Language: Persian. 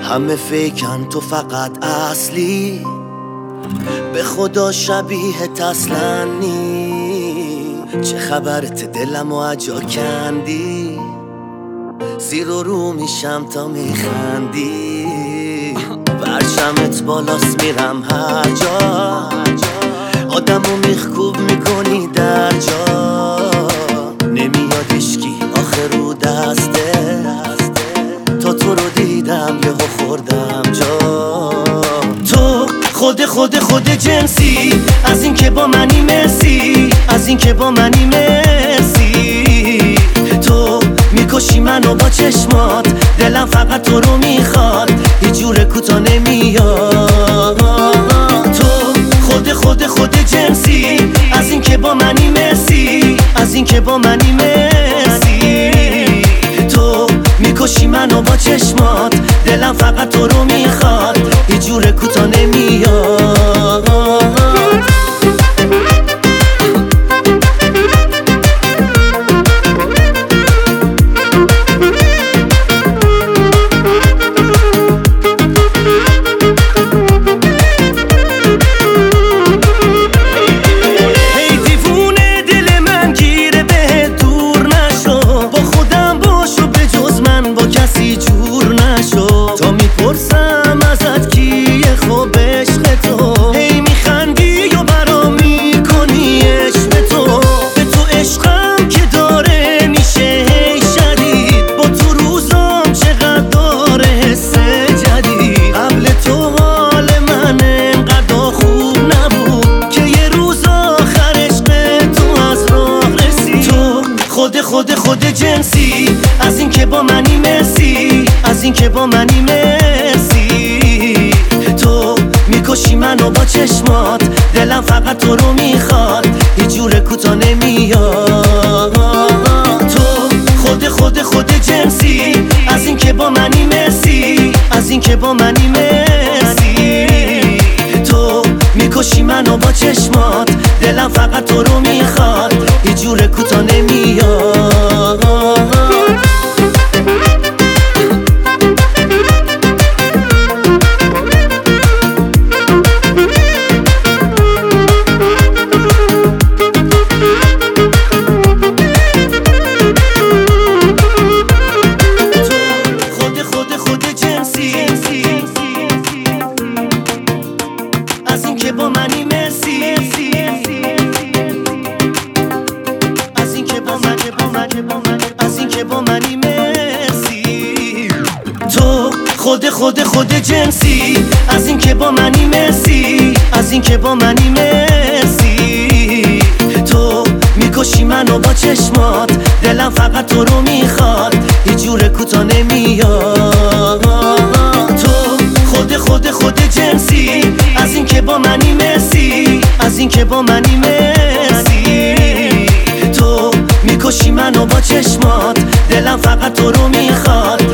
همه فیکن تو فقط اصلی، به خدا شبیه تسلنی. چه خبرت دلم و عجا کندی، زیر و رو میشم تا میخندی. برشمت بالاست میرم هر جا، آدمو میخکوب میکنی در جا. نمیاد اشکی آخر رو دسته، تا تو رو دیدم یهو خوردم جا. تو خود جنسی، از این که با منی مرسی، از این که با منی مرسی. تو میکشی منو با چشمات، دلم فقط تو رو میخواد، هیچ جور کوتا نمیاد. تو خود جنسی، از این که با منی مرسی، از این که با منی مرسی. تو میکشی منو با چشمات، دلم فقط تو رو میخواد، هیچ جور کوتا نمیاد. پرسم ازت کیه خوب عشق تو، هی میخندی و برام میکنی عشق تو. به تو عشقم که داره میشه هی شدید، با تو روزام چقدر داره حس جدید. قبل تو حال من انقدر خوب نبود که یه روز آخر عشق تو از راه رسید. تو خود جنسی، از این که با منی مرسی، از این که با منی مرسی. تو میکشی منو با چشمات، دلم فقط تو رو میخواد، هیچ جور کوتا نمیاد. تو خود جنسی، از این که با منی مرسی، از این که با منی مرسی. تو میکشی منو با چشمات، دلم فقط تو رو میخواد، هیچ جور کوتا نمیاد. از این که با منی مرسی، از این که با منی از این که با منی مرسی. تو خود جنسی، از این که با منی مرسی، از این که با منی مرسی. تو میکشی منو با چشمات، دلم فقط تو رو میخواد، هیچ جور کوتا نمیاد. تو خود جنسی، از این که با منی مرسی، از این که با منی مرسی. تو میکشی منو با چشمات، دلم فقط تو رو میخواد،